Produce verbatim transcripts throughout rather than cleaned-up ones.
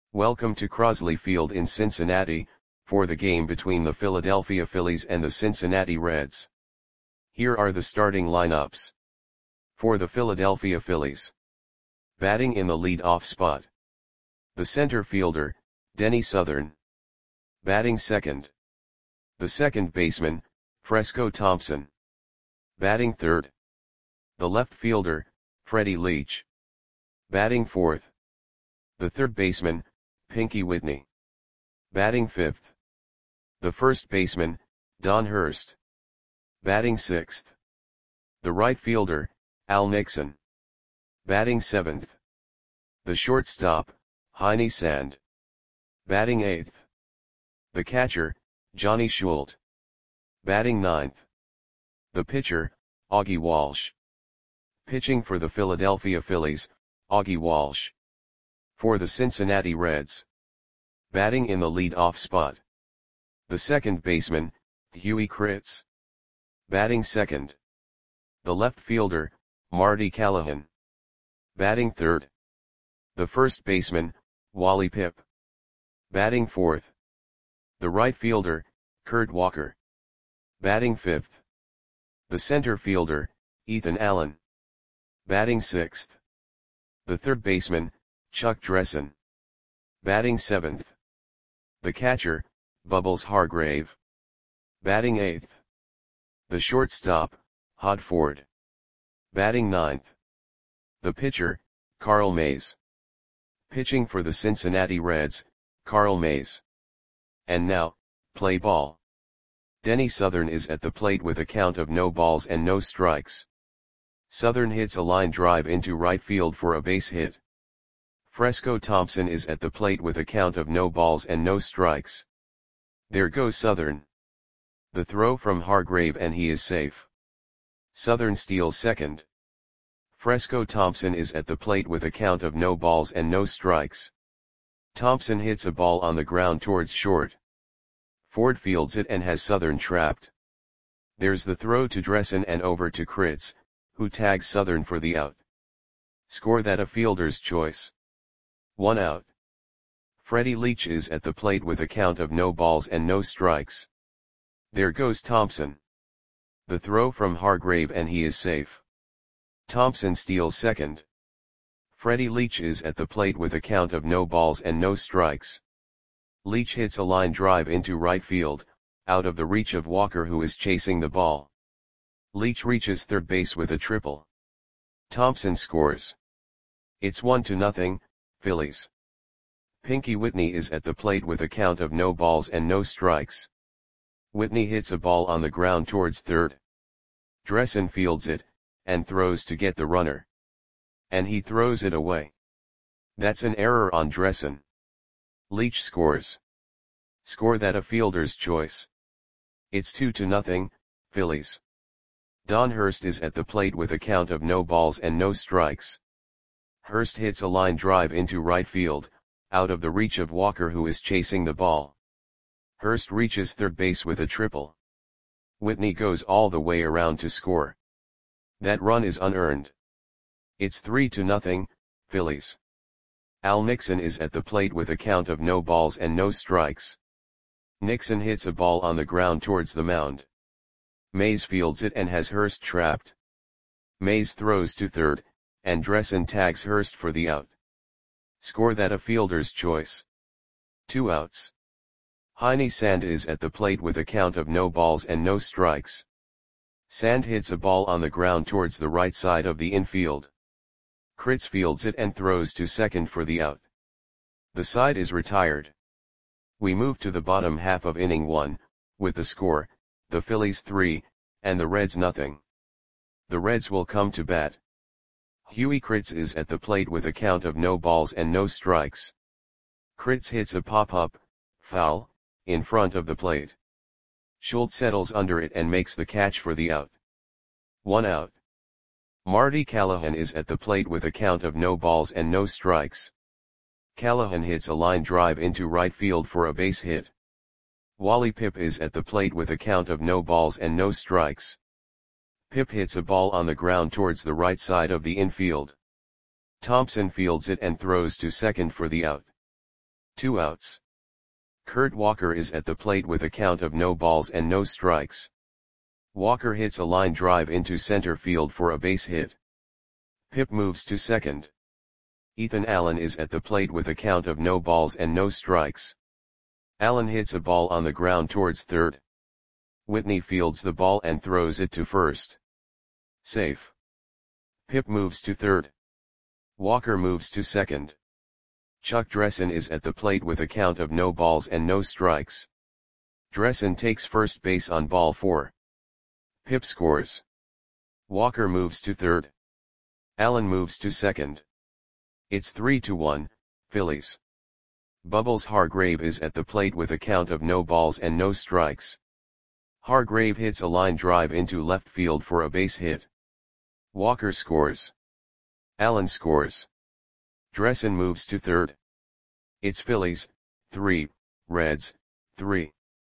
Welcome to Crosley Field in Cincinnati, for the game between the Philadelphia Phillies and the Cincinnati Reds. Here are the starting lineups. For the Philadelphia Phillies. Batting in the lead-off spot. The center fielder, Denny Southern. Batting second. The second baseman, Fresco Thompson. Batting third. The left fielder, Freddie Leach. Batting fourth. The third baseman, Pinky Whitney. Batting fifth. The first baseman, Don Hurst. Batting sixth. The right fielder, Al Nixon. Batting seventh. The shortstop, Heine Sand. Batting eighth. The catcher, Johnny Schult. Batting ninth. The pitcher, Augie Walsh. Pitching for the Philadelphia Phillies, Augie Walsh. For the Cincinnati Reds. Batting in the lead-off spot. The second baseman, Huey Kritz. Batting second. The left fielder, Marty Callahan. Batting third. The first baseman, Wally Pipp. Batting fourth. The right fielder, Kurt Walker. Batting fifth. The center fielder, Ethan Allen. Batting sixth. The third baseman, Chuck Dressen. Batting seventh. The catcher, Bubbles Hargrave. Batting eighth. The shortstop, Hod Ford. Batting ninth. The pitcher, Carl Mays. Pitching for the Cincinnati Reds, Carl Mays. And now, play ball. Denny Southern is at the plate with a count of no balls and no strikes. Southern hits a line drive into right field for a base hit. Fresco Thompson is at the plate with a count of no balls and no strikes. There goes Southern. The throw from Hargrave and he is safe. Southern steals second. Fresco Thompson is at the plate with a count of no balls and no strikes. Thompson hits a ball on the ground towards short. Ford fields it and has Southern trapped. There's the throw to Dressen and over to Kritz, who tags Southern for the out. Score that a fielder's choice. One out. Freddie Leach is at the plate with a count of no balls and no strikes. There goes Thompson. The throw from Hargrave and he is safe. Thompson steals second. Freddie Leach is at the plate with a count of no balls and no strikes. Leach hits a line drive into right field, out of the reach of Walker who is chasing the ball. Leach reaches third base with a triple. Thompson scores. It's one to nothing, Phillies. Pinky Whitney is at the plate with a count of no balls and no strikes. Whitney hits a ball on the ground towards third. Dressen fields it, and throws to get the runner. And he throws it away. That's an error on Dressen. Leach scores. Score that a fielder's choice. It's two to nothing, Phillies. Don Hurst is at the plate with a count of no balls and no strikes. Hurst hits a line drive into right field, out of the reach of Walker who is chasing the ball. Hurst reaches third base with a triple. Whitney goes all the way around to score. That run is unearned. It's three to nothing, Phillies. Al Nixon is at the plate with a count of no balls and no strikes. Nixon hits a ball on the ground towards the mound. Mays fields it and has Hurst trapped. Mays throws to third, and Dressen tags Hurst for the out. Score that a fielder's choice. Two outs. Heine Sand is at the plate with a count of no balls and no strikes. Sand hits a ball on the ground towards the right side of the infield. Kritz fields it and throws to second for the out. The side is retired. We move to the bottom half of inning one, with the score, the Phillies three, and the Reds nothing. The Reds will come to bat. Huey Kritz is at the plate with a count of no balls and no strikes. Kritz hits a pop-up, foul, in front of the plate. Schult settles under it and makes the catch for the out. One out. Marty Callahan is at the plate with a count of no balls and no strikes. Callahan hits a line drive into right field for a base hit. Wally Pipp is at the plate with a count of no balls and no strikes. Pipp hits a ball on the ground towards the right side of the infield. Thompson fields it and throws to second for the out. Two outs. Kurt Walker is at the plate with a count of no balls and no strikes. Walker hits a line drive into center field for a base hit. Pip moves to second. Ethan Allen is at the plate with a count of no balls and no strikes. Allen hits a ball on the ground towards third. Whitney fields the ball and throws it to first. Safe. Pip moves to third. Walker moves to second. Chuck Dressen is at the plate with a count of no balls and no strikes. Dressen takes first base on ball four. Pip scores. Walker moves to third. Allen moves to second. It's three to one, Phillies. Bubbles Hargrave is at the plate with a count of no balls and no strikes. Hargrave hits a line drive into left field for a base hit. Walker scores. Allen scores. Dressen moves to third. It's Phillies, three, Reds, three.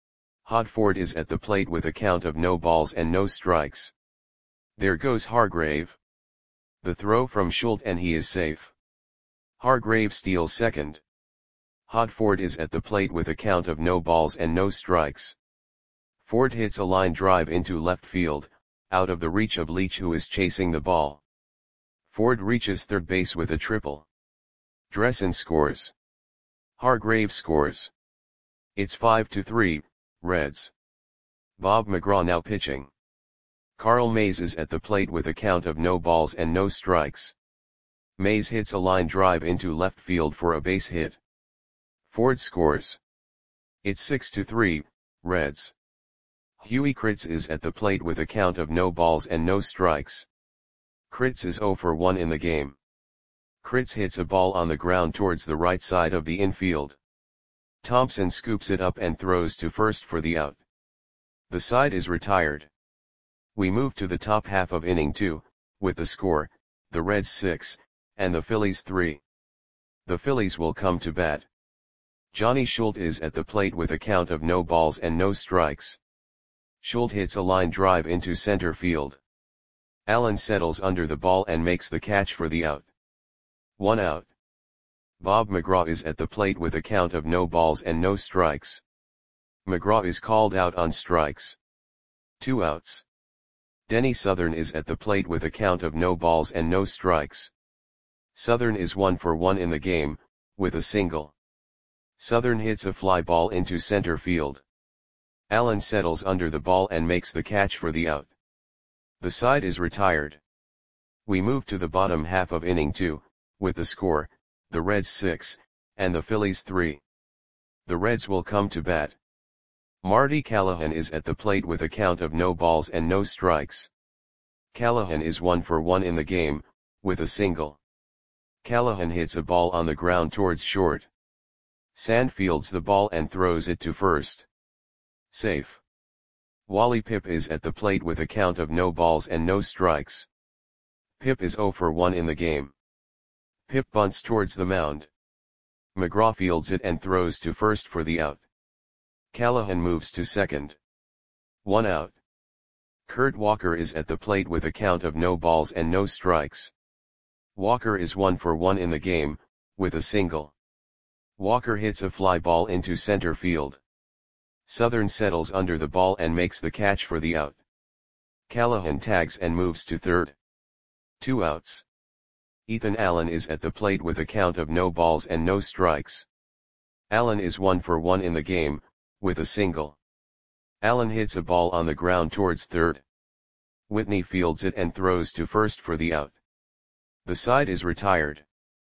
Hodford is at the plate with a count of no balls and no strikes. There goes Hargrave. The throw from Schultz and he is safe. Hargrave steals second. Hodford is at the plate with a count of no balls and no strikes. Ford hits a line drive into left field, out of the reach of Leach who is chasing the ball. Ford reaches third base with a triple. Dressen scores. Hargrave scores. It's five to three, Reds. Bob McGraw now pitching. Carl Mays is at the plate with a count of no balls and no strikes. Mays hits a line drive into left field for a base hit. Ford scores. It's six to three, Reds. Huey Kritz is at the plate with a count of no balls and no strikes. Kritz is zero for one in the game. Kritz hits a ball on the ground towards the right side of the infield. Thompson scoops it up and throws to first for the out. The side is retired. We move to the top half of inning two, with the score, the Reds six, and the Phillies three. The Phillies will come to bat. Johnny Schultz is at the plate with a count of no balls and no strikes. Schultz hits a line drive into center field. Allen settles under the ball and makes the catch for the out. One out. Bob McGraw is at the plate with a count of no balls and no strikes. McGraw is called out on strikes. Two outs. Denny Southern is at the plate with a count of no balls and no strikes. Southern is one for one in the game, with a single. Southern hits a fly ball into center field. Allen settles under the ball and makes the catch for the out. The side is retired. We move to the bottom half of inning two, with the score, the Reds six, and the Phillies three. The Reds will come to bat. Marty Callahan is at the plate with a count of no balls and no strikes. Callahan is one for one in the game, with a single. Callahan hits a ball on the ground towards short. Sand fields the ball and throws it to first. Safe. Wally Pipp is at the plate with a count of no balls and no strikes. Pipp is zero for one in the game. Pipp bunts towards the mound. McGraw fields it and throws to first for the out. Callahan moves to second. One out. Kurt Walker is at the plate with a count of no balls and no strikes. Walker is one for one in the game, with a single. Walker hits a fly ball into center field. Southern settles under the ball and makes the catch for the out. Callahan tags and moves to third. Two outs. Ethan Allen is at the plate with a count of no balls and no strikes. Allen is one for one in the game, with a single. Allen hits a ball on the ground towards third. Whitney fields it and throws to first for the out. The side is retired.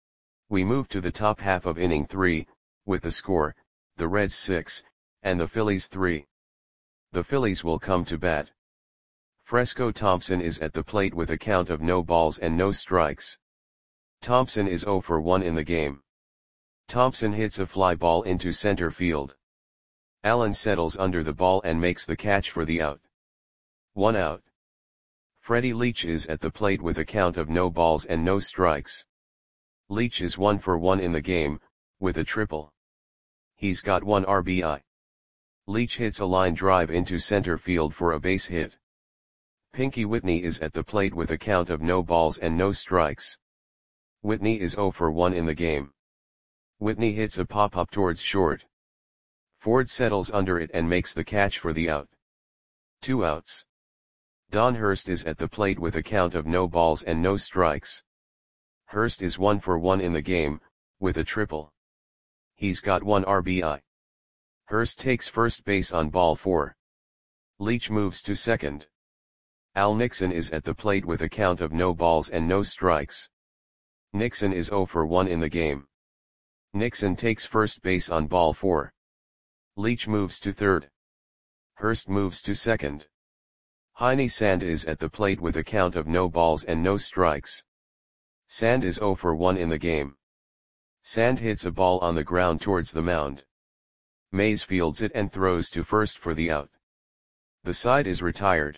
We move to the top half of inning three, with the score, the Reds six, and the Phillies three. The Phillies will come to bat. Fresco Thompson is at the plate with a count of no balls and no strikes. Thompson is zero for one in the game. Thompson hits a fly ball into center field. Allen settles under the ball and makes the catch for the out. One out. Freddie Leach is at the plate with a count of no balls and no strikes. Leach is one for one in the game, with a triple. He's got one R B I. Leach hits a line drive into center field for a base hit. Pinky Whitney is at the plate with a count of no balls and no strikes. Whitney is zero for one in the game. Whitney hits a pop-up towards short. Ford settles under it and makes the catch for the out. Two outs. Don Hurst is at the plate with a count of no balls and no strikes. Hurst is one for one in the game, with a triple. He's got one R B I. Hurst takes first base on ball four. Leach moves to second. Al Nixon is at the plate with a count of no balls and no strikes. Nixon is zero for one in the game. Nixon takes first base on ball four. Leach moves to third. Hurst moves to second. Heine Sand is at the plate with a count of no balls and no strikes. Sand is zero for one in the game. Sand hits a ball on the ground towards the mound. Mays fields it and throws to first for the out. The side is retired.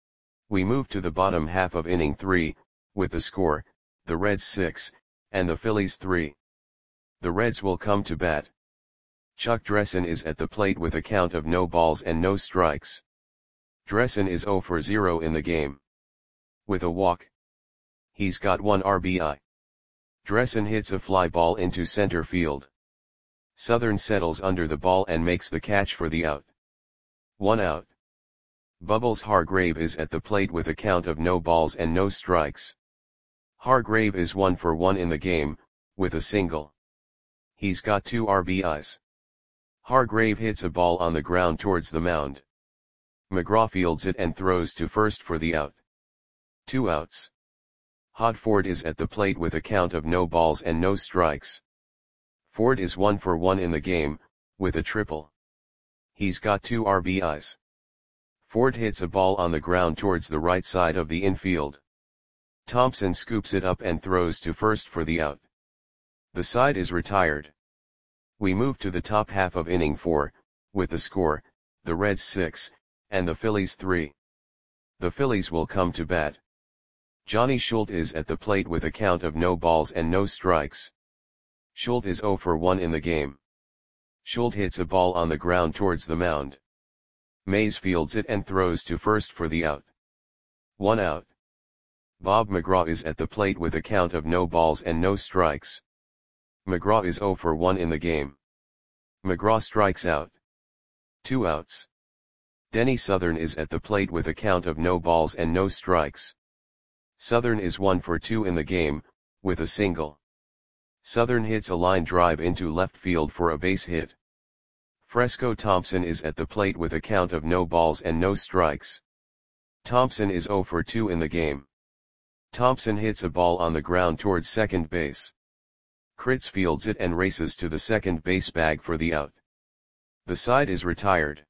We move to the bottom half of inning three, with the score, the Reds six, and the Phillies three. The Reds will come to bat. Chuck Dressen is at the plate with a count of no balls and no strikes. Dressen is zero for zero in the game. With a walk. He's got one R B I. Dressen hits a fly ball into center field. Southern settles under the ball and makes the catch for the out. One out. Bubbles Hargrave is at the plate with a count of no balls and no strikes. Hargrave is one for one in the game, with a single. He's got two R B Is. Hargrave hits a ball on the ground towards the mound. McGraw fields it and throws to first for the out. Two outs. Hod Ford is at the plate with a count of no balls and no strikes. Ford is one for one in the game, with a triple. He's got two R B Is. Ford hits a ball on the ground towards the right side of the infield. Thompson scoops it up and throws to first for the out. The side is retired. We move to the top half of inning four, with the score, the Reds six, and the Phillies three. The Phillies will come to bat. Johnny Schultz is at the plate with a count of no balls and no strikes. Schultz is zero for one in the game. Schultz hits a ball on the ground towards the mound. Mays fields it and throws to first for the out. One out. Bob McGraw is at the plate with a count of no balls and no strikes. McGraw is zero for one in the game. McGraw strikes out. Two outs. Denny Southern is at the plate with a count of no balls and no strikes. Southern is one for two in the game, with a single. Southern hits a line drive into left field for a base hit. Fresco Thompson is at the plate with a count of no balls and no strikes. Thompson is zero for two in the game. Thompson hits a ball on the ground towards second base. Kritz fields it and races to the second base bag for the out. The side is retired.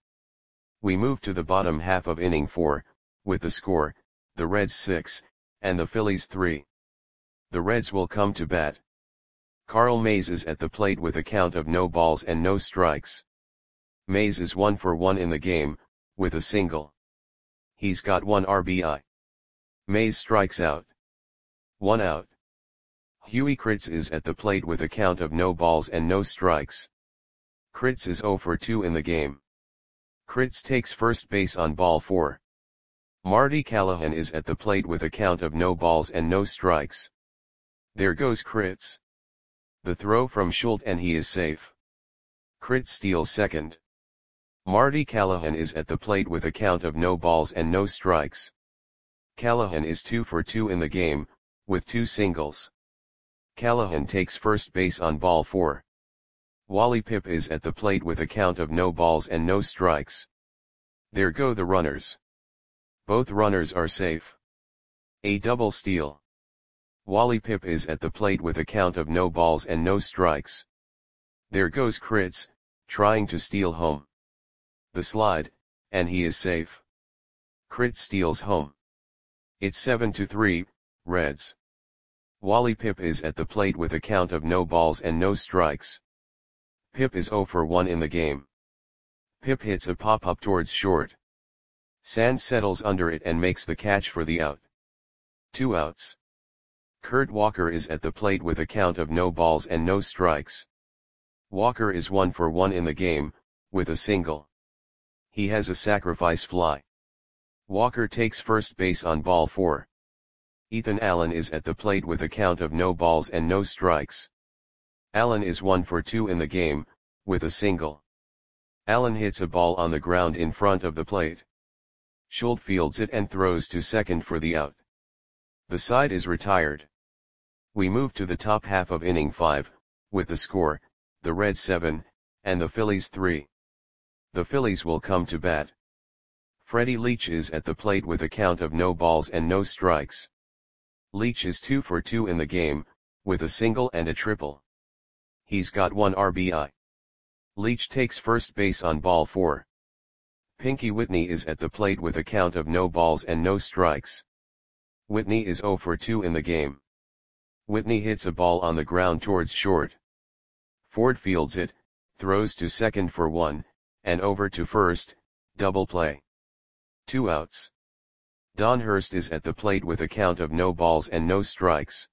We move to the bottom half of inning four, with the score, the Reds six, and the Phillies three. The Reds will come to bat. Carl Mays is at the plate with a count of no balls and no strikes. Mays is one for one in the game, with a single. He's got one R B I. Mays strikes out. One out. Huey Kritz is at the plate with a count of no balls and no strikes. Kritz is zero for two in the game. Kritz takes first base on ball four. Marty Callahan is at the plate with a count of no balls and no strikes. There goes Kritz. The throw from Schultz and he is safe. Kritz steals second. Marty Callahan is at the plate with a count of no balls and no strikes. Callahan is two for two in the game, with two singles. Callahan takes first base on ball four. Wally Pipp is at the plate with a count of no balls and no strikes. There go the runners. Both runners are safe. A double steal. Wally Pipp is at the plate with a count of no balls and no strikes. There goes Kritz, trying to steal home. The slide, and he is safe. Kritz steals home. It's seven to three, Reds. Wally Pipp is at the plate with a count of no balls and no strikes. Pipp is zero for one in the game. Pipp hits a pop-up towards short. Sands settles under it and makes the catch for the out. Two outs. Kurt Walker is at the plate with a count of no balls and no strikes. Walker is one for one in the game, with a single. He has a sacrifice fly. Walker takes first base on ball four. Ethan Allen is at the plate with a count of no balls and no strikes. Allen is one for two in the game, with a single. Allen hits a ball on the ground in front of the plate. Schuldt fields it and throws to second for the out. The side is retired. We move to the top half of inning five, with the score, the Reds seven, and the Phillies three. The Phillies will come to bat. Freddie Leach is at the plate with a count of no balls and no strikes. Leach is two for two in the game, with a single and a triple. He's got one R B I. Leach takes first base on ball four. Pinky Whitney is at the plate with a count of no balls and no strikes. Whitney is zero for two in the game. Whitney hits a ball on the ground towards short. Ford fields it, throws to second for one, and over to first, double play. Two outs. Don Hurst is at the plate with a count of no balls and no strikes.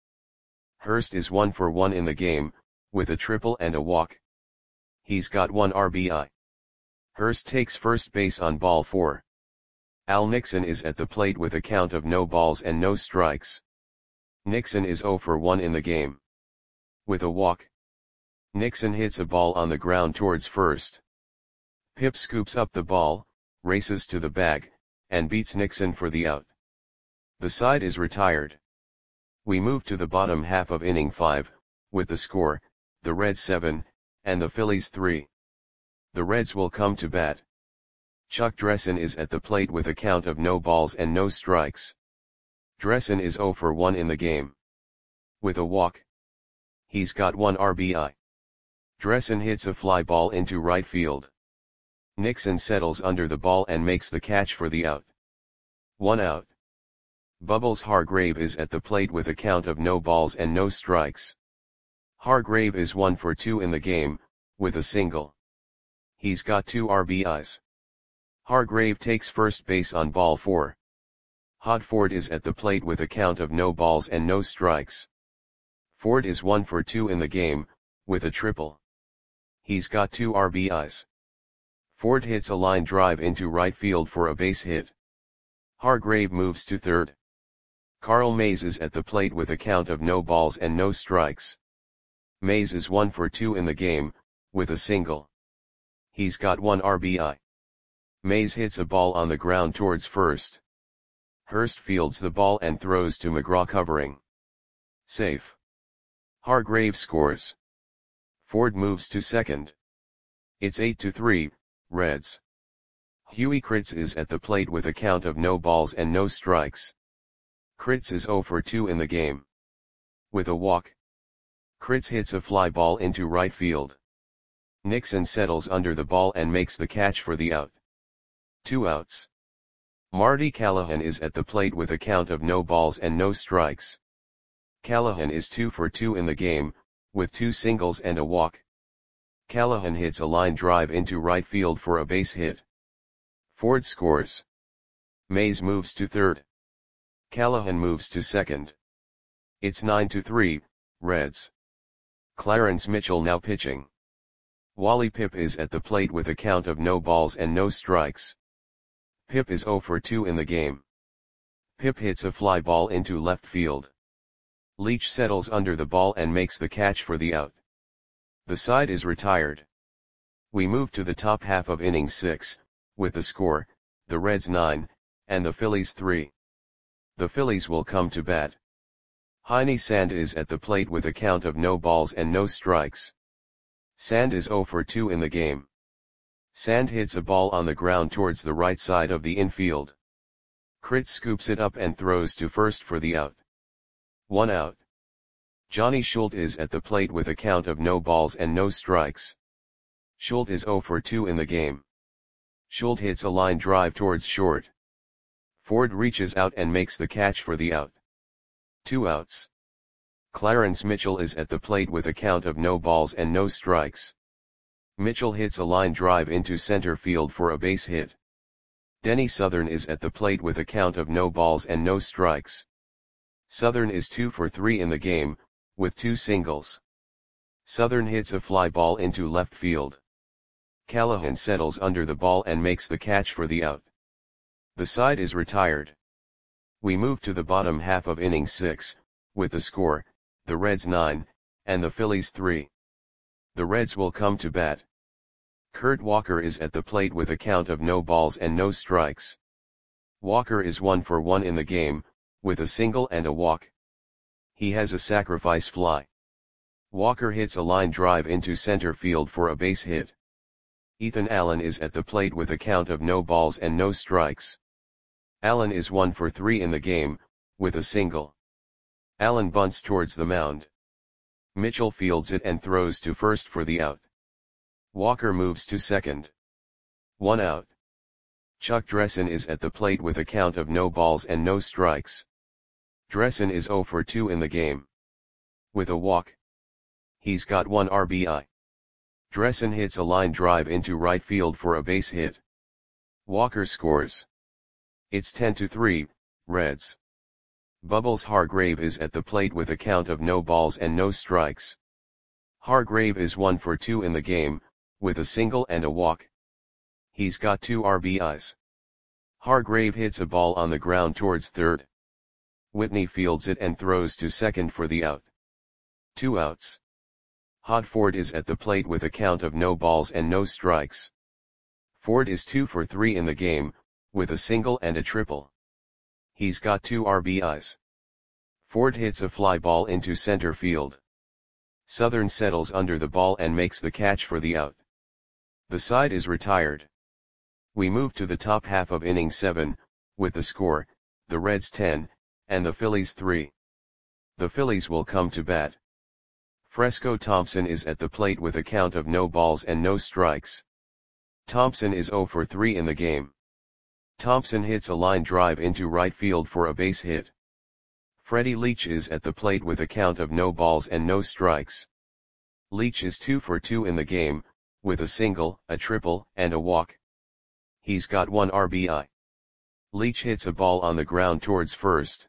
Hurst is one for one in the game, with a triple and a walk. He's got one R B I. Hurst takes first base on ball four. Al Nixon is at the plate with a count of no balls and no strikes. Nixon is zero for one in the game. With a walk. Nixon hits a ball on the ground towards first. Pip scoops up the ball, races to the bag, and beats Nixon for the out. The side is retired. We move to the bottom half of inning five, with the score, the Reds seven, and the Phillies three. The Reds will come to bat. Chuck Dressen is at the plate with a count of no balls and no strikes. Dressen is zero for one in the game. With a walk. He's got one R B I. Dressen hits a fly ball into right field. Nixon settles under the ball and makes the catch for the out. One out. Bubbles Hargrave is at the plate with a count of no balls and no strikes. Hargrave is one for two in the game, with a single. He's got two R B Is. Hargrave takes first base on ball four. Hod Ford is at the plate with a count of no balls and no strikes. Ford is one for two in the game, with a triple. He's got two R B Is. Ford hits a line drive into right field for a base hit. Hargrave moves to third. Carl Mays is at the plate with a count of no balls and no strikes. Mays is one for two in the game, with a single. He's got one R B I. Mays hits a ball on the ground towards first. Hurst fields the ball and throws to McGraw covering. Safe. Hargrave scores. Ford moves to second. It's eight to three, Reds. Huey Kritz is at the plate with a count of no balls and no strikes. Kritz is zero for two in the game. With a walk. Kritz hits a fly ball into right field. Nixon settles under the ball and makes the catch for the out. Two outs. Marty Callahan is at the plate with a count of no balls and no strikes. Callahan is two for two in the game, with two singles and a walk. Callahan hits a line drive into right field for a base hit. Ford scores. Mays moves to third. Callahan moves to second. It's nine to three, Reds. Clarence Mitchell now pitching. Wally Pipp is at the plate with a count of no balls and no strikes. Pipp is zero for two in the game. Pipp hits a fly ball into left field. Leach settles under the ball and makes the catch for the out. The side is retired. We move to the top half of inning six, with the score, the Reds nine, and the Phillies three. The Phillies will come to bat. Heine Sand is at the plate with a count of no balls and no strikes. Sand is zero for two in the game. Sand hits a ball on the ground towards the right side of the infield. Kritz scoops it up and throws to first for the out. One out. Johnny Schuldt is at the plate with a count of no balls and no strikes. Schuldt is zero for two in the game. Schuldt hits a line drive towards short. Ford reaches out and makes the catch for the out. Two outs. Clarence Mitchell is at the plate with a count of no balls and no strikes. Mitchell hits a line drive into center field for a base hit. Denny Southern is at the plate with a count of no balls and no strikes. Southern is two for three in the game, with two singles. Southern hits a fly ball into left field. Callahan settles under the ball and makes the catch for the out. The side is retired. We move to the bottom half of inning six, with the score, the Reds nine, and the Phillies three. The Reds will come to bat. Kurt Walker is at the plate with a count of no balls and no strikes. Walker is one for one in the game, with a single and a walk. He has a sacrifice fly. Walker hits a line drive into center field for a base hit. Ethan Allen is at the plate with a count of no balls and no strikes. Allen is one for three in the game, with a single. Allen bunts towards the mound. Mitchell fields it and throws to first for the out. Walker moves to second. One out. Chuck Dressen is at the plate with a count of no balls and no strikes. Dressen is zero for two in the game. With a walk. He's got one R B I. Dressen hits a line drive into right field for a base hit. Walker scores. It's ten to three, Reds. Bubbles Hargrave is at the plate with a count of no balls and no strikes. Hargrave is one for two in the game, with a single and a walk. He's got two R B Is. Hargrave hits a ball on the ground towards third. Whitney fields it and throws to second for the out. Two outs. Hod Ford is at the plate with a count of no balls and no strikes. Ford is two for three in the game, with a single and a triple. He's got two R B Is. Ford hits a fly ball into center field. Southern settles under the ball and makes the catch for the out. The side is retired. We move to the top half of inning seven, with the score, the Reds ten, and the Phillies three. The Phillies will come to bat. Fresco Thompson is at the plate with a count of no balls and no strikes. Thompson is zero for three in the game. Thompson hits a line drive into right field for a base hit. Freddie Leach is at the plate with a count of no balls and no strikes. Leach is two for two in the game, with a single, a triple, and a walk. He's got one R B I. Leach hits a ball on the ground towards first.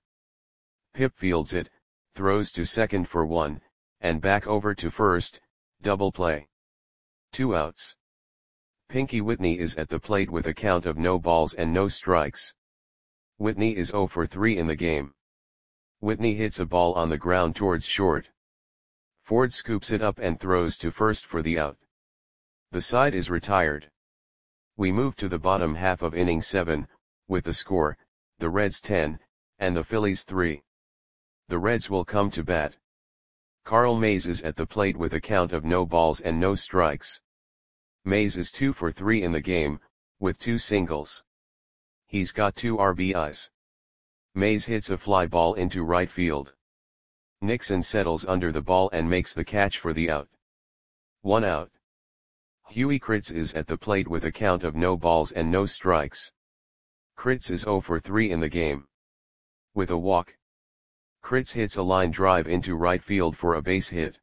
Pip fields it, throws to second for one, and back over to first, double play. Two outs. Pinky Whitney is at the plate with a count of no balls and no strikes. Whitney is zero for three in the game. Whitney hits a ball on the ground towards short. Ford scoops it up and throws to first for the out. The side is retired. We move to the bottom half of inning seven, with the score, the Reds ten, and the Phillies three. The Reds will come to bat. Carl Mays is at the plate with a count of no balls and no strikes. Mays is two for three in the game, with two singles. He's got two R B Is. Mays hits a fly ball into right field. Nixon settles under the ball and makes the catch for the out. One out. Huey Kritz is at the plate with a count of no balls and no strikes. Kritz is zero for three in the game. With a walk. Kritz hits a line drive into right field for a base hit.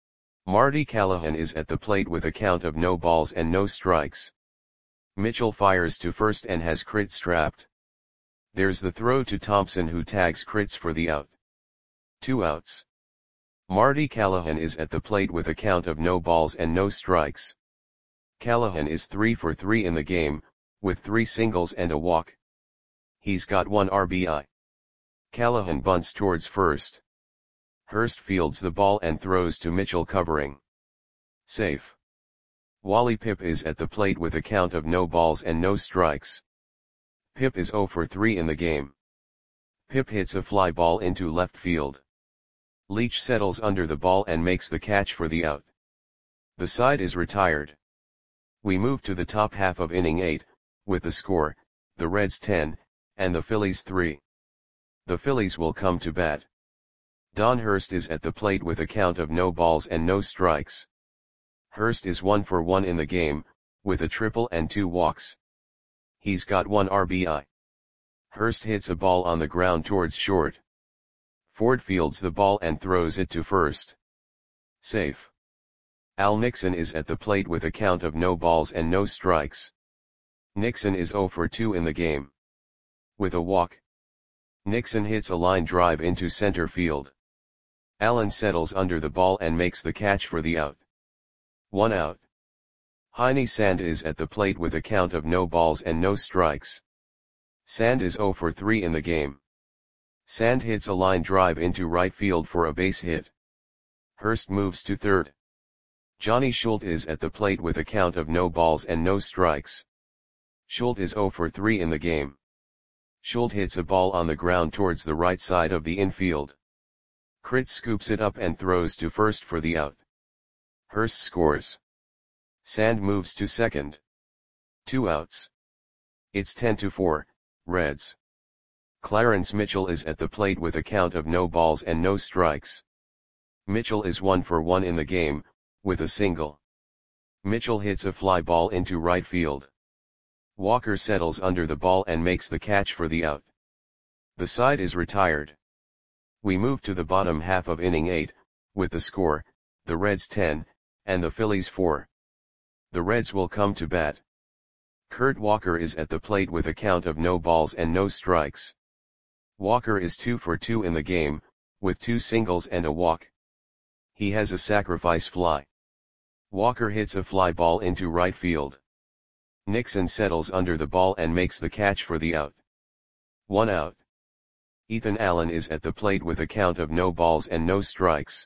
Marty Callahan is at the plate with a count of no balls and no strikes. Mitchell fires to first and has Kritz strapped. There's the throw to Thompson, who tags Kritz for the out. Two outs. Marty Callahan is at the plate with a count of no balls and no strikes. Callahan is three for three in the game, with three singles and a walk. He's got one R B I. Callahan bunts towards first. Hurst fields the ball and throws to Mitchell covering. Safe. Wally Pipp is at the plate with a count of no balls and no strikes. Pipp is zero for three in the game. Pipp hits a fly ball into left field. Leach settles under the ball and makes the catch for the out. The side is retired. We move to the top half of inning eight, with the score, the Reds ten, and the Phillies three. The Phillies will come to bat. Don Hurst is at the plate with a count of no balls and no strikes. Hurst is one for one in the game, with a triple and two walks. He's got one R B I. Hurst hits a ball on the ground towards short. Ford fields the ball and throws it to first. Safe. Al Nixon is at the plate with a count of no balls and no strikes. Nixon is zero for two in the game. With a walk. Nixon hits a line drive into center field. Allen settles under the ball and makes the catch for the out. One out. Heine Sand is at the plate with a count of no balls and no strikes. Sand is zero for three in the game. Sand hits a line drive into right field for a base hit. Hurst moves to third. Johnny Schultz is at the plate with a count of no balls and no strikes. Schultz is zero for three in the game. Schultz hits a ball on the ground towards the right side of the infield. Kritz scoops it up and throws to first for the out. Hurst scores. Sand moves to second. Two outs. It's ten to four, Reds. Clarence Mitchell is at the plate with a count of no balls and no strikes. Mitchell is one for one in the game, with a single. Mitchell hits a fly ball into right field. Walker settles under the ball and makes the catch for the out. The side is retired. We move to the bottom half of inning eight, with the score, the Reds ten, and the Phillies four. The Reds will come to bat. Kurt Walker is at the plate with a count of no balls and no strikes. Walker is two for two in the game, with two singles and a walk. He has a sacrifice fly. Walker hits a fly ball into right field. Nixon settles under the ball and makes the catch for the out. One out. Ethan Allen is at the plate with a count of no balls and no strikes.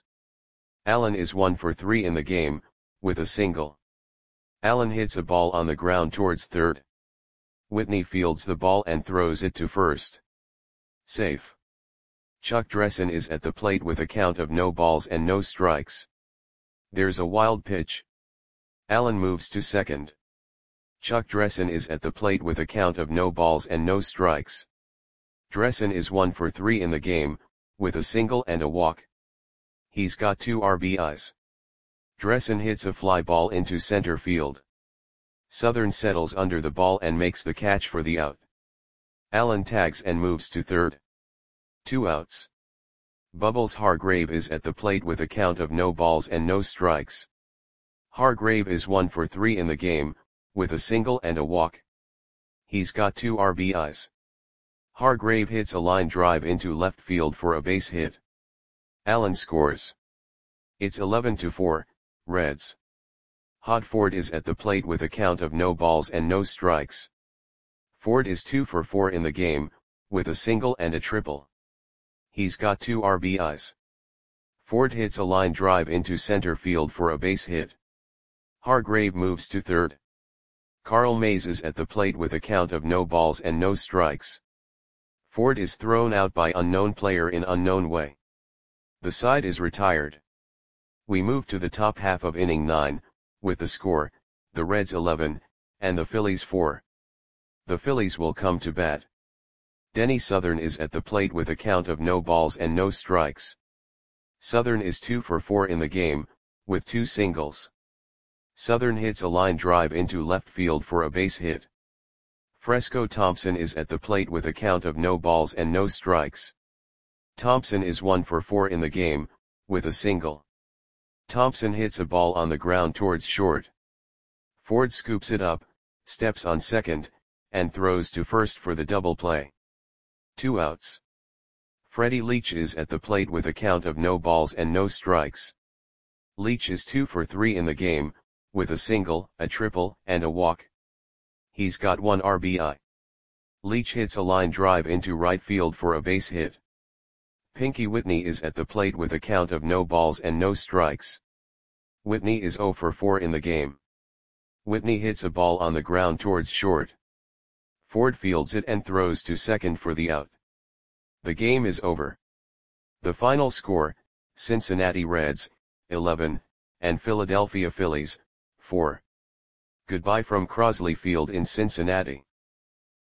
Allen is one for three in the game, with a single. Allen hits a ball on the ground towards third. Whitney fields the ball and throws it to first. Safe. Chuck Dressen is at the plate with a count of no balls and no strikes. There's a wild pitch. Allen moves to second. Chuck Dressen is at the plate with a count of no balls and no strikes. Dressen is one for three in the game, with a single and a walk. He's got two R B Is. Dressen hits a fly ball into center field. Southern settles under the ball and makes the catch for the out. Allen tags and moves to third. Two outs. Bubbles Hargrave is at the plate with a count of no balls and no strikes. Hargrave is one for three in the game, with a single and a walk. He's got two R B Is. Hargrave hits a line drive into left field for a base hit. Allen scores. It's eleven to four, Reds. Hod Ford is at the plate with a count of no balls and no strikes. Ford is two for four in the game, with a single and a triple. He's got two R B Is. Ford hits a line drive into center field for a base hit. Hargrave moves to third. Carl Mays is at the plate with a count of no balls and no strikes. Ford is thrown out by unknown player in unknown way. The side is retired. We move to the top half of inning nine, with the score, the Reds eleven, and the Phillies four. The Phillies will come to bat. Denny Southern is at the plate with a count of no balls and no strikes. Southern is two for four in the game, with two singles. Southern hits a line drive into left field for a base hit. Fresco Thompson is at the plate with a count of no balls and no strikes. Thompson is one for four in the game, with a single. Thompson hits a ball on the ground towards short. Ford scoops it up, steps on second, and throws to first for the double play. Two outs. Freddie Leach is at the plate with a count of no balls and no strikes. Leach is two for three in the game, with a single, a triple, and a walk. He's got one R B I. Leach hits a line drive into right field for a base hit. Pinky Whitney is at the plate with a count of no balls and no strikes. Whitney is zero for four in the game. Whitney hits a ball on the ground towards short. Ford fields it and throws to second for the out. The game is over. The final score, Cincinnati Reds, eleven, and Philadelphia Phillies, four. Goodbye from Crosley Field in Cincinnati.